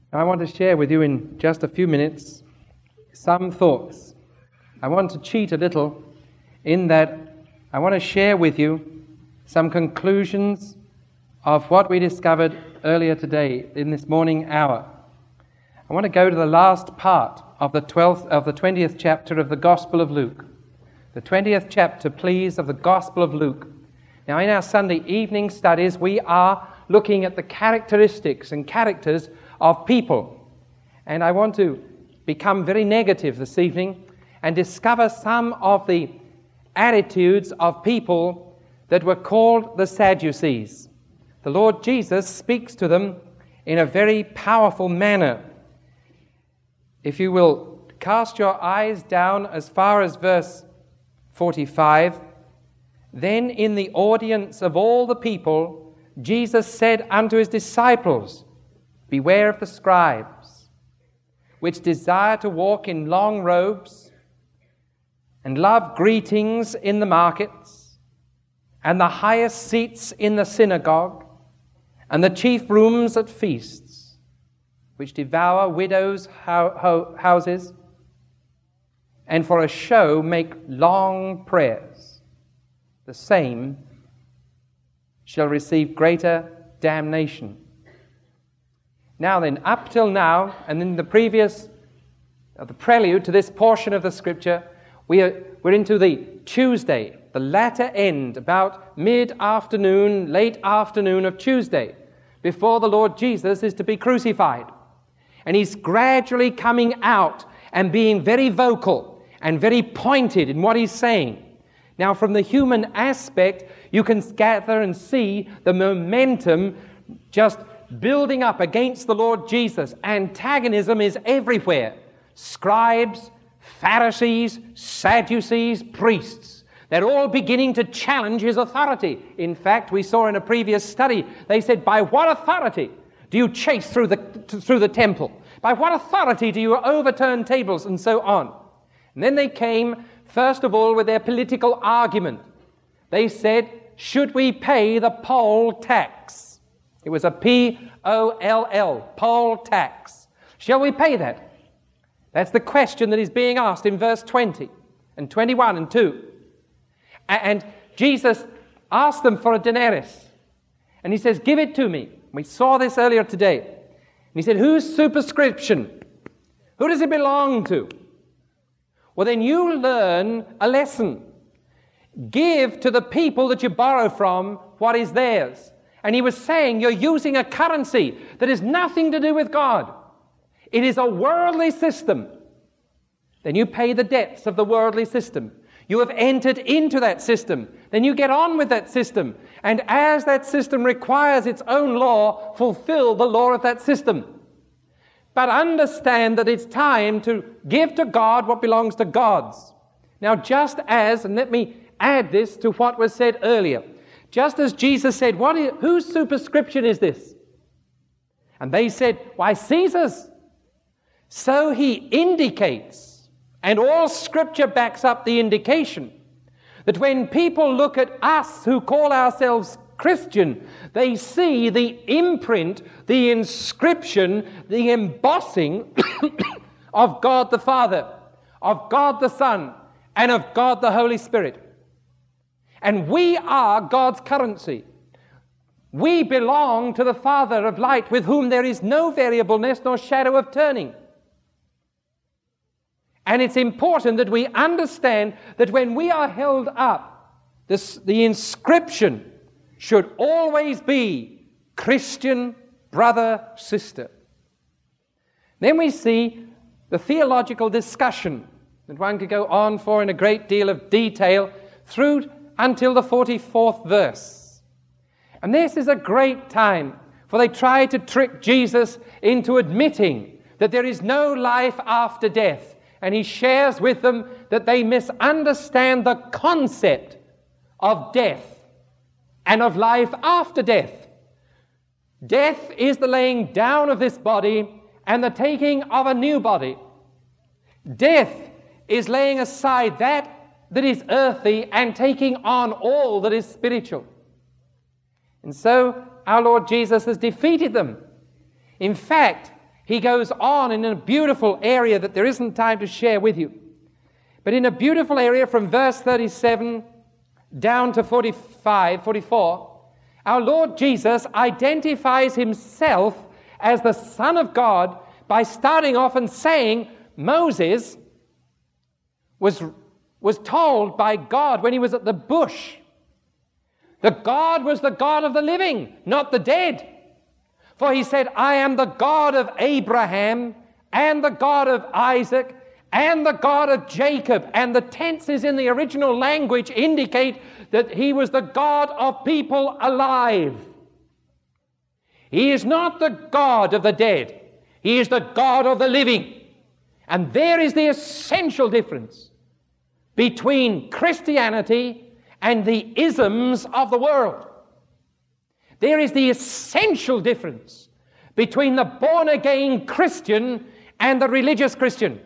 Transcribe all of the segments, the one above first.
I want to share with you in just a few minutes some thoughts. I want to cheat a little in that I want to share with you some conclusions of what we discovered earlier today in this morning hour. I want to go to the last part of the 20th chapter of the Gospel of Luke. The 20th chapter, please, of the Gospel of Luke. Now, in our Sunday evening studies, we are looking at the characteristics and characters of people. And I want to become very negative this evening and discover some of the attitudes of people that were called the Sadducees. The Lord Jesus speaks to them in a very powerful manner. If you will cast your eyes down as far as verse 45, then in the audience of all the people, Jesus said unto his disciples, Beware of the scribes, which desire to walk in long robes, and love greetings in the markets, and the highest seats in the synagogue, and the chief rooms at feasts, which devour widows' houses, and for a show make long prayers. The same shall receive greater damnation. Now then, up till now, and in the prelude to this portion of the Scripture, we're into the Tuesday, the latter end, about mid-afternoon, late afternoon of Tuesday, before the Lord Jesus is to be crucified. And he's gradually coming out and being very vocal and very pointed in what he's saying. Now, from the human aspect, you can gather and see the momentum just building up against the Lord Jesus. Antagonism is everywhere. Scribes, Pharisees, Sadducees, priests. They're all beginning to challenge his authority. In fact, we saw in a previous study, they said, by what authority do you chase through the temple? By what authority do you overturn tables and so on? And then they came, first of all, with their political argument. They said, should we pay the poll tax? It was a P-O-L-L, poll tax. Shall we pay that? That's the question that is being asked in verse 20 and 21 and 2. And Jesus asked them for a denarius. And he says, give it to me. We saw this earlier today. And he said, whose superscription? Who does it belong to? Well, then you learn a lesson. Give to the people that you borrow from what is theirs. And he was saying you're using a currency that has nothing to do with God. It is a worldly system. Then you pay the debts of the worldly system. You have entered into that system. Then you get on with that system. And as that system requires its own law, fulfill the law of that system. But understand that it's time to give to God what belongs to God's. Now, just as, and let me add this to what was said earlier, just as Jesus said, whose superscription is this? And they said, why, Caesar's. So he indicates, and all Scripture backs up the indication, that when people look at us who call ourselves Christian, they see the imprint, the inscription, the embossing of God the Father, of God the Son, and of God the Holy Spirit. And we are God's currency. We belong to the Father of light, with whom there is no variableness nor shadow of turning. And it's important that we understand that when we are held up, the inscription should always be Christian brother, sister. Then we see the theological discussion that one could go on for in a great deal of detail through until the 44th verse. And this is a great time, for they try to trick Jesus into admitting that there is no life after death. And he shares with them that they misunderstand the concept of death and of life after death. Death is the laying down of this body and the taking of a new body. Death is laying aside that is earthly and taking on all that is spiritual. And so our Lord Jesus has defeated them. In fact, he goes on in a beautiful area that there isn't time to share with you. But in a beautiful area from verse 37 down to 44, our Lord Jesus identifies himself as the Son of God by starting off and saying Moses was told by God when he was at the bush that God was the God of the living, not the dead. For he said, I am the God of Abraham and the God of Isaac and the God of Jacob. And the tenses in the original language indicate that he was the God of people alive. He is not the God of the dead. He is the God of the living. And there is the essential difference between Christianity and the isms of the world. There is the essential difference between the born-again Christian and the religious Christian.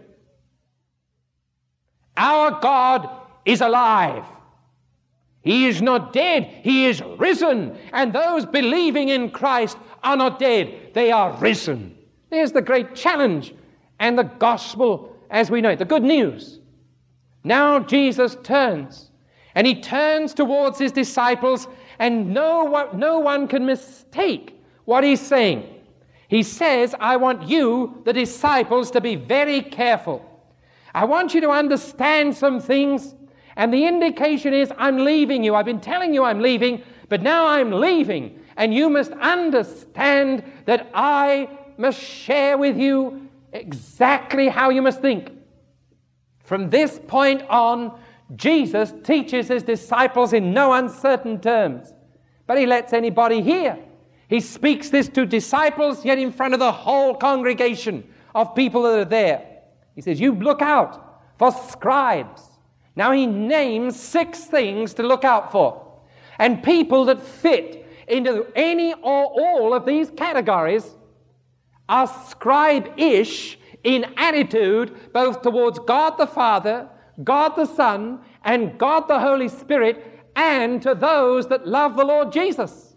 Our God is alive. He is not dead. He is risen. And those believing in Christ are not dead. They are risen. There's the great challenge and the gospel as we know it, the good news. Now Jesus turns, and he turns towards his disciples, and no one can mistake what he's saying. He says, I want you, the disciples, to be very careful. I want you to understand some things, and the indication is, I'm leaving you. I've been telling you I'm leaving, but now I'm leaving, and you must understand that I must share with you exactly how you must think. From this point on, Jesus teaches his disciples in no uncertain terms, but he lets anybody hear. He speaks this to disciples, yet in front of the whole congregation of people that are there. He says, you look out for scribes. Now he names 6 things to look out for. And people that fit into any or all of these categories are scribe-ish in attitude, both towards God the Father, God the Son, and God the Holy Spirit, and to those that love the Lord Jesus.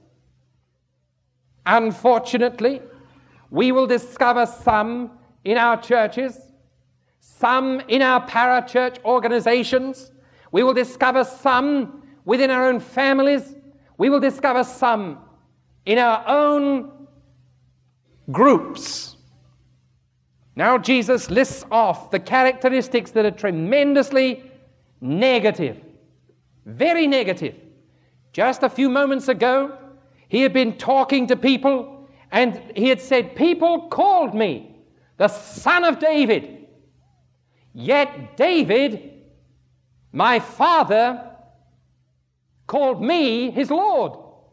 Unfortunately, we will discover some in our churches, some in our parachurch organizations. We will discover some within our own families. We will discover some in our own groups. Now Jesus lists off the characteristics that are tremendously negative, very negative. Just a few moments ago, he had been talking to people, and he had said, people called me the Son of David. Yet David, my father, called me his Lord.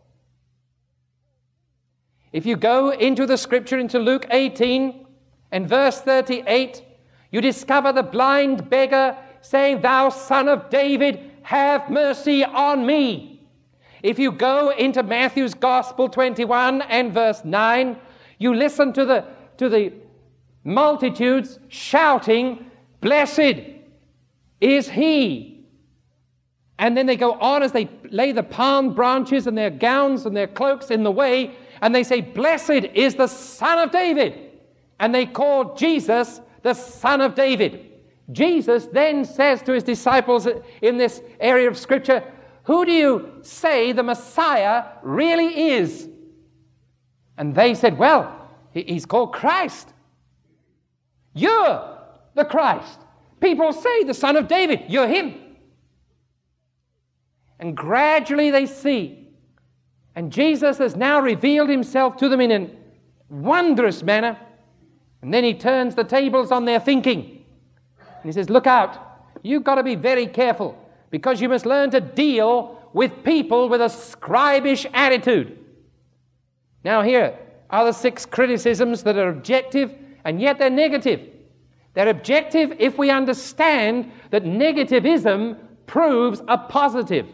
If you go into the scripture, into Luke 18, and verse 38, you discover the blind beggar saying, thou Son of David, have mercy on me. If you go into Matthew's Gospel 21 and verse 9, you listen to the multitudes shouting, blessed is he. And then they go on as they lay the palm branches and their gowns and their cloaks in the way, and they say, blessed is the Son of David. And they call Jesus the Son of David. Jesus then says to his disciples in this area of Scripture, who do you say the Messiah really is? And they said, well, he's called Christ. You're the Christ. People say the Son of David. You're him. And gradually they see. And Jesus has now revealed himself to them in a wondrous manner. And then he turns the tables on their thinking. And he says, look out. You've got to be very careful, because you must learn to deal with people with a scribish attitude. Now here are the 6 criticisms that are objective, and yet they're negative. They're objective if we understand that negativism proves a positive.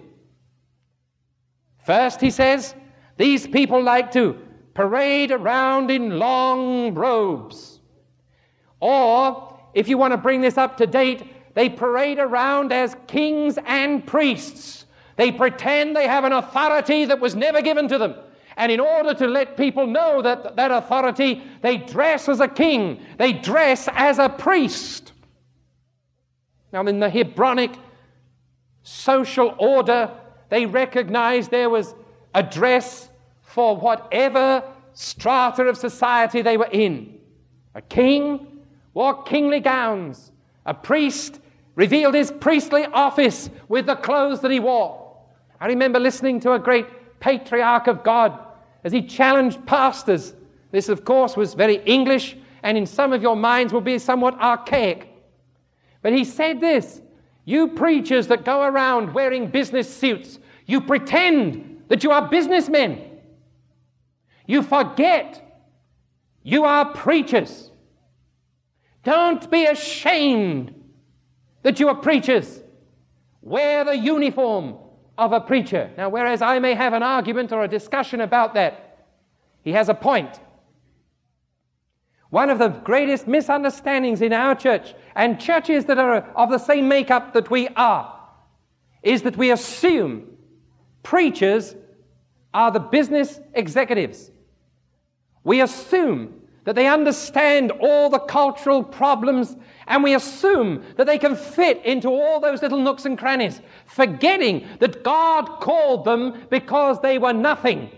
First, he says, these people like to parade around in long robes. Or, if you want to bring this up to date, they parade around as kings and priests. They pretend they have an authority that was never given to them. And in order to let people know that authority, they dress as a king. They dress as a priest. Now, in the Hebronic social order, they recognized there was a dress for whatever strata of society they were in. A king wore kingly gowns. A priest revealed his priestly office with the clothes that he wore. I remember listening to a great patriarch of God as he challenged pastors. This, of course, was very English, and in some of your minds will be somewhat archaic. But he said this: you preachers that go around wearing business suits, you pretend that you are businessmen. You forget you are preachers. Don't be ashamed that you are preachers. Wear the uniform of a preacher. Now, whereas I may have an argument or a discussion about that, he has a point. One of the greatest misunderstandings in our church, and churches that are of the same makeup that we are, is that we assume preachers are the business executives. We assume that they understand all the cultural problems, and we assume that they can fit into all those little nooks and crannies, forgetting that God called them because they were nothing.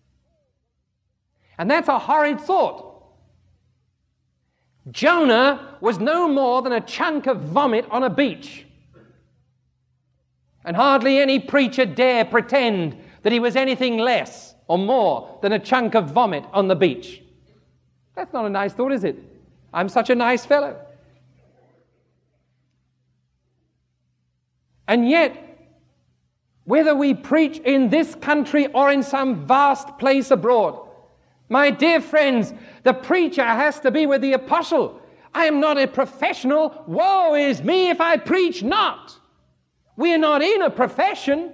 And that's a horrid thought. Jonah was no more than a chunk of vomit on a beach. And hardly any preacher dare pretend that he was anything less or more than a chunk of vomit on the beach. That's not a nice thought, is it? I'm such a nice fellow. And yet, whether we preach in this country or in some vast place abroad, my dear friends, the preacher has to be with the apostle. I am not a professional. Woe is me if I preach not. We are not in a profession.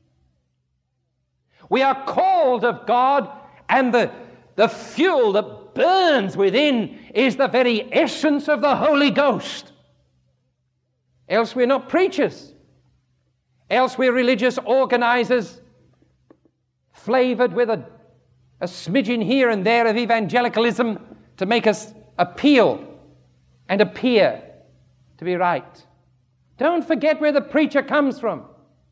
We are called of God, and the fuel that burns within is the very essence of the Holy Ghost. Else we're not preachers. Else we're religious organizers, flavored with a smidgen here and there of evangelicalism to make us appeal and appear to be right. Don't forget where the preacher comes from.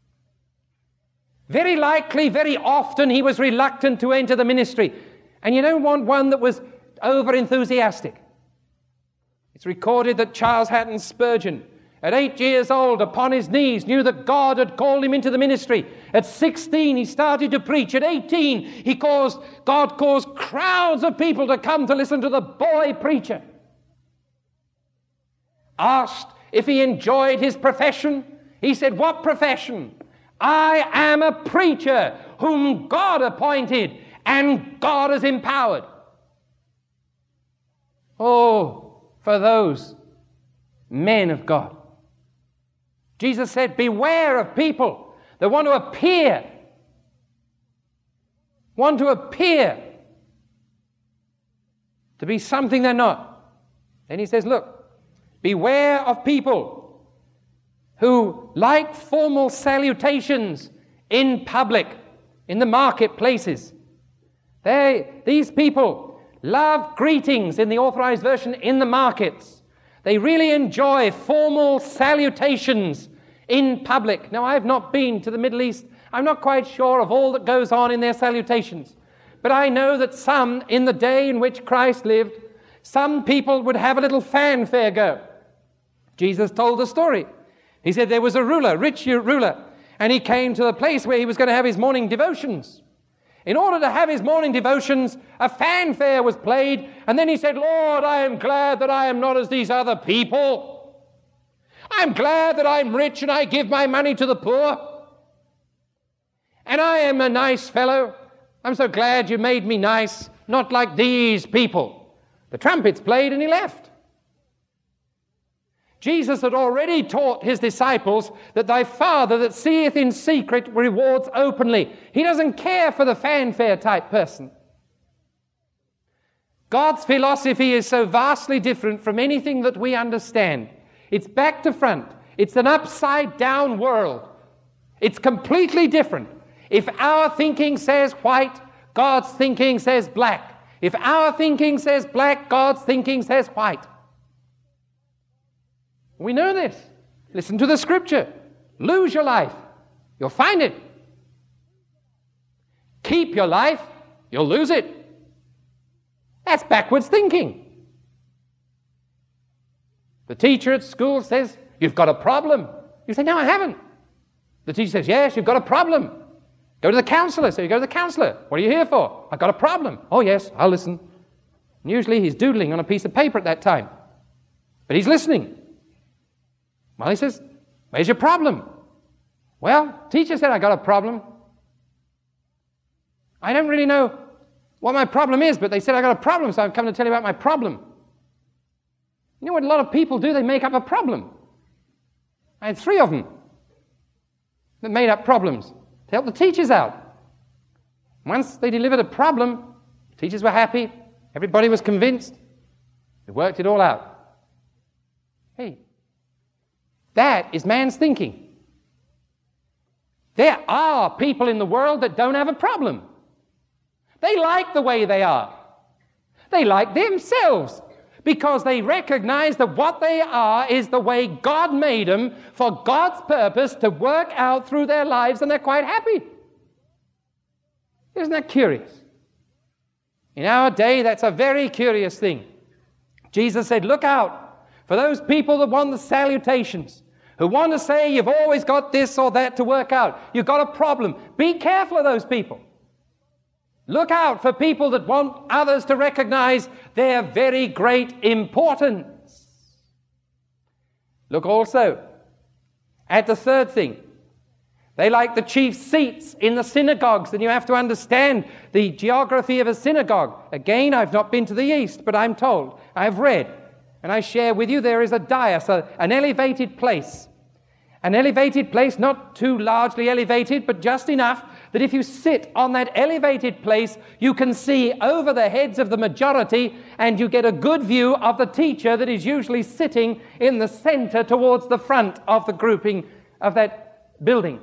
Very likely, very often, he was reluctant to enter the ministry. And you don't want one that was over-enthusiastic. It's recorded that Charles Hatton Spurgeon, at 8 years old, upon his knees, knew that God had called him into the ministry. At 16, he started to preach. At 18, God caused crowds of people to come to listen to the boy preacher. Asked if he enjoyed his profession, he said, "What profession? I am a preacher whom God appointed and God has empowered." Oh, for those men of God. Jesus said, beware of people that want to appear to be something they're not. Then he says, look, beware of people who like formal salutations in public, in the marketplaces. These people love greetings, in the Authorized Version, in the markets. They really enjoy formal salutations in public. Now, I've not been to the Middle East. I'm not quite sure of all that goes on in their salutations. But I know that some, in the day in which Christ lived, some people would have a little fanfare go. Jesus told the story. He said there was a ruler, rich ruler, and he came to the place where he was going to have his morning devotions. In order to have his morning devotions, a fanfare was played, and then he said, Lord, I am glad that I am not as these other people. I'm glad that I'm rich and I give my money to the poor. And I am a nice fellow. I'm so glad you made me nice, not like these people. The trumpets played and he left. Jesus had already taught his disciples that thy Father that seeth in secret rewards openly. He doesn't care for the fanfare type person. God's philosophy is so vastly different from anything that we understand. It's back to front. It's an upside down world. It's completely different. If our thinking says white, God's thinking says black. If our thinking says black, God's thinking says white. We know this. Listen to the scripture. Lose your life, you'll find it. Keep your life, you'll lose it. That's backwards thinking. The teacher at school says, you've got a problem. You say, no, I haven't. The teacher says, yes, you've got a problem. Go to the counselor. So you go to the counselor. What are you here for? I've got a problem. Oh, yes, I'll listen. And usually he's doodling on a piece of paper at that time. But he's listening. Well, he says, where's your problem? Well, teacher said I got a problem. I don't really know what my problem is, but they said I got a problem, so I've come to tell you about my problem. You know what a lot of people do? They make up a problem. I had 3 of them that made up problems to help the teachers out. Once they delivered a problem, teachers were happy, everybody was convinced, they worked it all out. Hey, that is man's thinking. There are people in the world that don't have a problem. They like the way they are. They like themselves because they recognize that what they are is the way God made them for God's purpose to work out through their lives, and they're quite happy. Isn't that curious? In our day, that's a very curious thing. Jesus said, look out for those people that want the salutations, who want to say you've always got this or that to work out. You've got a problem. Be careful of those people. Look out for people that want others to recognize their very great importance. Look also at the third thing. They like the chief seats in the synagogues, and you have to understand the geography of a synagogue. Again, I've not been to the east, but I'm told, I've read, and I share with you, there is a dais, an elevated place. An elevated place, not too largely elevated, but just enough that if you sit on that elevated place, you can see over the heads of the majority, and you get a good view of the teacher that is usually sitting in the center towards the front of the grouping of that building.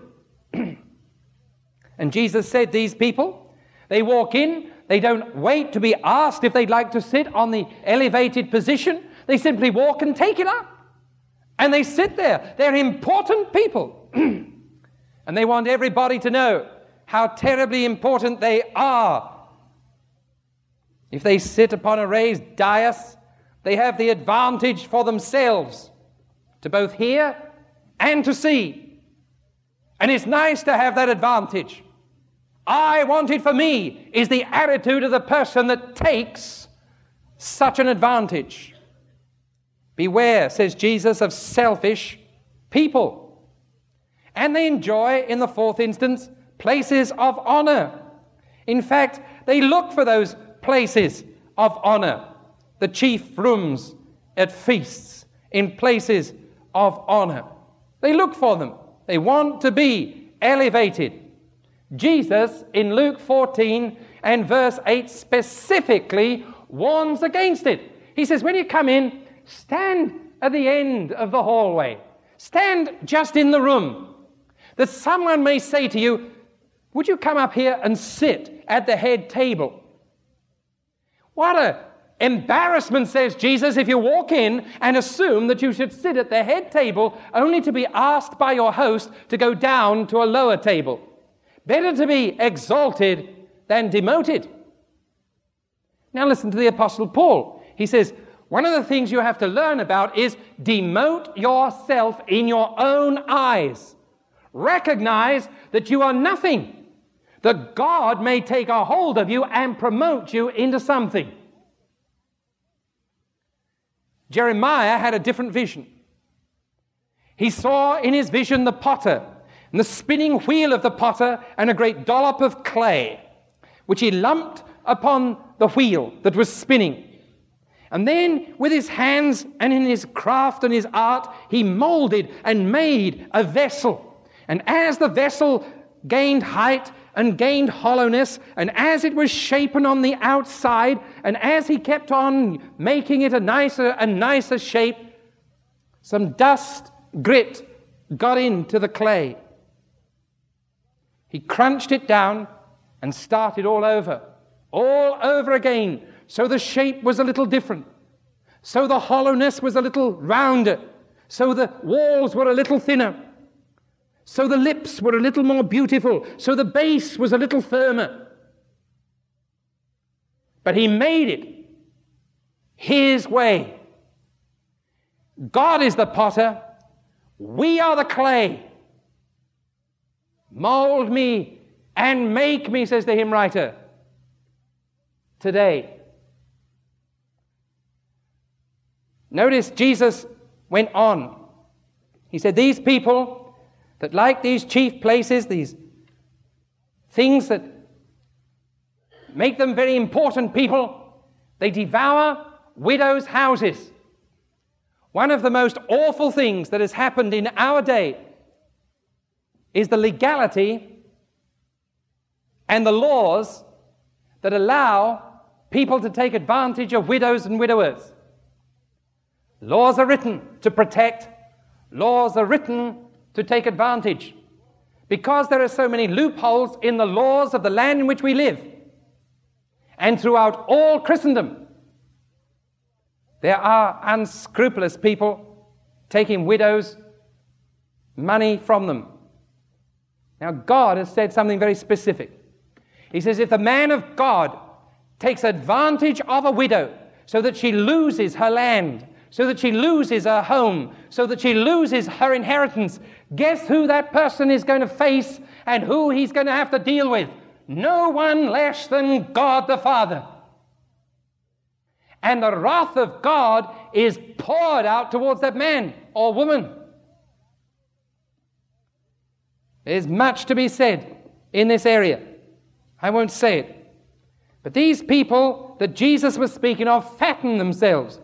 And Jesus said these people, they walk in, they don't wait to be asked if they'd like to sit on the elevated position. They simply walk and take it up. And they sit there. They're important people. And they want everybody to know how terribly important they are. If they sit upon a raised dais, they have the advantage for themselves to both hear and to see. And it's nice to have that advantage. I want it for me is the attitude of the person that takes such an advantage. Beware, says Jesus, of selfish people. And they enjoy, in the fourth instance, places of honor. In fact, they look for those places of honor, the chief rooms at feasts, in places of honor. They look for them. They want to be elevated. Jesus, in Luke 14 and verse 8, specifically warns against it. He says, when you come in, stand at the end of the hallway. Stand just in the room, that someone may say to you, would you come up here and sit at the head table? What an embarrassment, says Jesus, if you walk in and assume that you should sit at the head table only to be asked by your host to go down to a lower table. Better to be exalted than demoted. Now listen to the Apostle Paul. He says, one of the things you have to learn about is demote yourself in your own eyes. Recognize that you are nothing, that God may take a hold of you and promote you into something. Jeremiah had a different vision. He saw in his vision the potter, and the spinning wheel of the potter, and a great dollop of clay, which he lumped upon the wheel that was spinning. And then, with his hands and in his craft and his art, he molded and made a vessel. And as the vessel gained height and gained hollowness, and as it was shapen on the outside, and as he kept on making it a nicer and nicer shape, some dust, grit, got into the clay. He crunched it down, and started all over again. So the shape was a little different. So the hollowness was a little rounder. So the walls were a little thinner. So the lips were a little more beautiful. So the base was a little firmer. But he made it his way. God is the potter. We are the clay. Mold me and make me, says the hymn writer, today. Notice Jesus went on. He said, these people that like these chief places, these things that make them very important people, they devour widows' houses. One of the most awful things that has happened in our day is the legality and the laws that allow people to take advantage of widows and widowers. Laws are written to protect. Laws are written to take advantage. Because there are so many loopholes in the laws of the land in which we live, and throughout all Christendom, there are unscrupulous people taking widows' money from them. Now, God has said something very specific. He says, if the man of God takes advantage of a widow so that she loses her land, so that she loses her home, so that she loses her inheritance, guess who that person is going to face and who he's going to have to deal with? No one less than God the Father. And the wrath of God is poured out towards that man or woman. There's much to be said in this area. I won't say it. But these people that Jesus was speaking of fatten themselves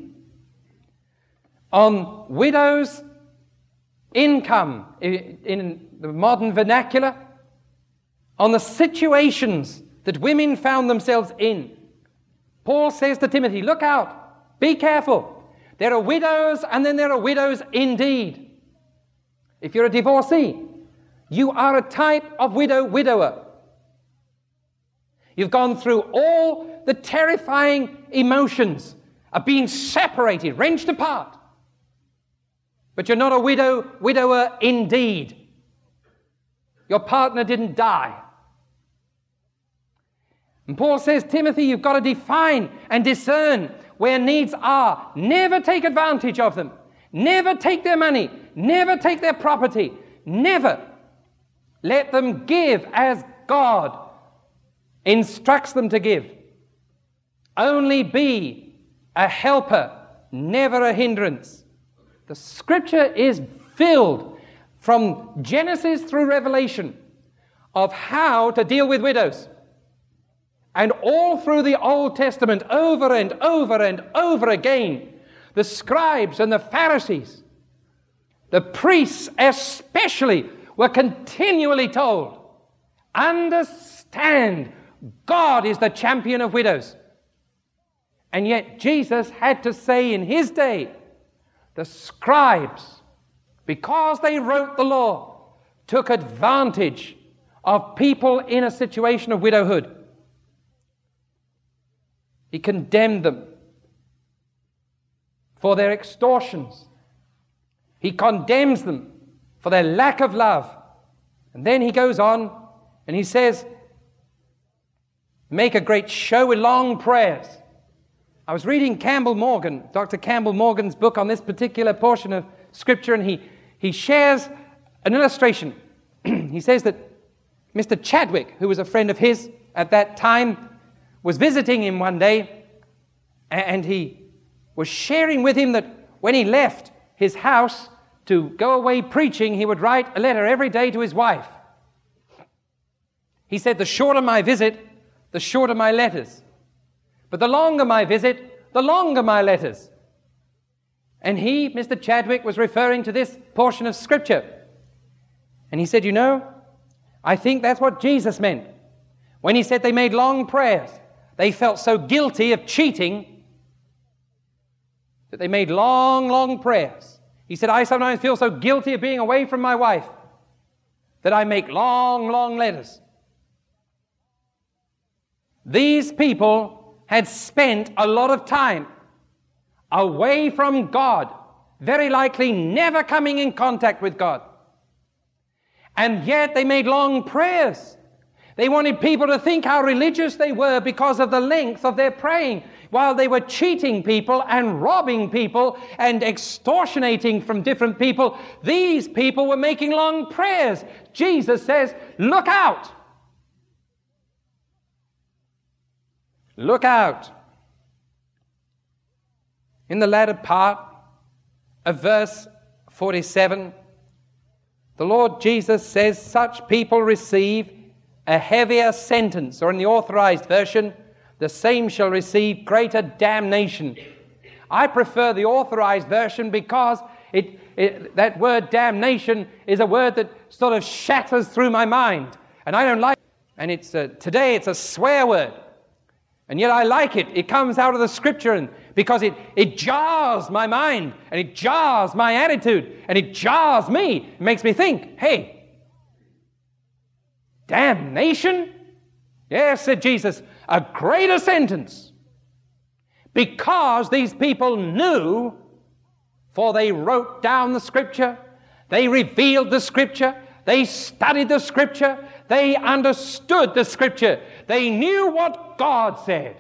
on widows' income, in the modern vernacular, on the situations that women found themselves in. Paul says to Timothy, look out, be careful. There are widows and then there are widows indeed. If you're a divorcee, you are a type of widower. You've gone through all the terrifying emotions of being separated, wrenched apart. But you're not a widower indeed. Your partner didn't die. And Paul says, Timothy, you've got to define and discern where needs are. Never take advantage of them. Never take their money. Never take their property. Never. Let them give as God instructs them to give. Only be a helper, never a hindrance. The scripture is filled from Genesis through Revelation of how to deal with widows. And all through the Old Testament, over and over and over again, the scribes and the Pharisees, the priests especially, were continually told, understand, God is the champion of widows. And yet Jesus had to say in his day, the scribes, because they wrote the law, took advantage of people in a situation of widowhood. He condemned them for their extortions. He condemns them for their lack of love. And then he goes on and he says, make a great show with long prayers. I was reading Campbell Morgan, Dr. Campbell Morgan's book on this particular portion of Scripture, and he shares an illustration. He says that Mr. Chadwick, who was a friend of his at that time, was visiting him one day, and he was sharing with him that when he left his house to go away preaching, he would write a letter every day to his wife. He said, the shorter my visit, the shorter my letters. But the longer my visit, the longer my letters. And he, Mr. Chadwick, was referring to this portion of Scripture. And he said, you know, I think that's what Jesus meant. When he said they made long prayers, they felt so guilty of cheating that they made long, long prayers. He said, I sometimes feel so guilty of being away from my wife that I make long, long letters. These people had spent a lot of time away from God, very likely never coming in contact with God. And yet they made long prayers. They wanted people to think how religious they were because of the length of their praying, while they were cheating people and robbing people and extortionating from different people. These people were making long prayers. Jesus says, look out. Look out. In the latter part of verse 47, the Lord Jesus says, such people receive a heavier sentence, or in the Authorized Version, the same shall receive greater damnation. I prefer the Authorized Version because that word damnation is a word that sort of shatters through my mind, and I don't like it. And today it's a swear word. And yet I like it. It comes out of the Scripture because it jars my mind, and it jars my attitude, and it jars me. It makes me think, hey, damnation? Yes, said Jesus, a greater sentence. Because these people knew, for they wrote down the Scripture, they revealed the Scripture, they studied the Scripture, they understood the Scripture, they knew what God said.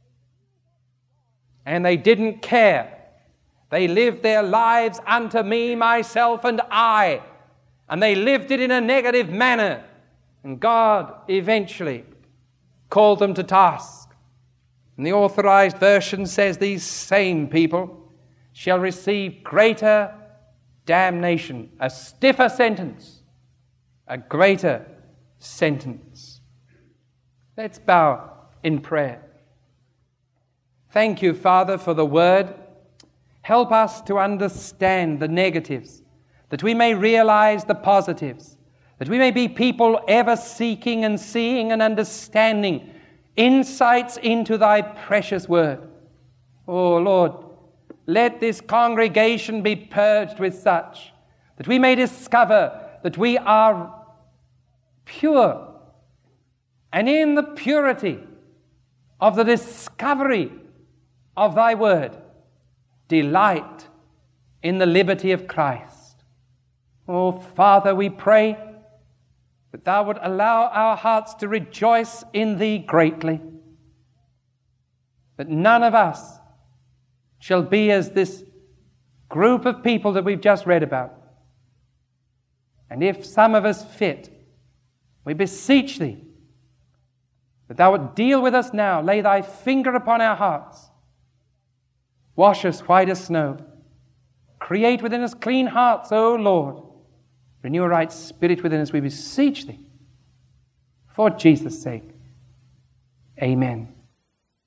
And they didn't care. They lived their lives unto me, myself, and I. And they lived it in a negative manner. And God eventually called them to task. And the Authorized Version says these same people shall receive greater damnation, a stiffer sentence, a greater sentence. Let's bow in prayer. Thank you, Father, for the Word. Help us to understand the negatives, that we may realize the positives, that we may be people ever seeking and seeing and understanding insights into Thy precious Word. Oh, Lord, let this congregation be purged with such, that we may discover that we are pure, and in the purity of the discovery of Thy Word, delight in the liberty of Christ. Oh, Father, we pray that Thou would allow our hearts to rejoice in Thee greatly, that none of us shall be as this group of people that we've just read about. And if some of us fit, we beseech Thee that Thou would deal with us now, lay Thy finger upon our hearts, wash us white as snow, create within us clean hearts, O Lord, renew a right spirit within us, we beseech Thee, for Jesus' sake. Amen.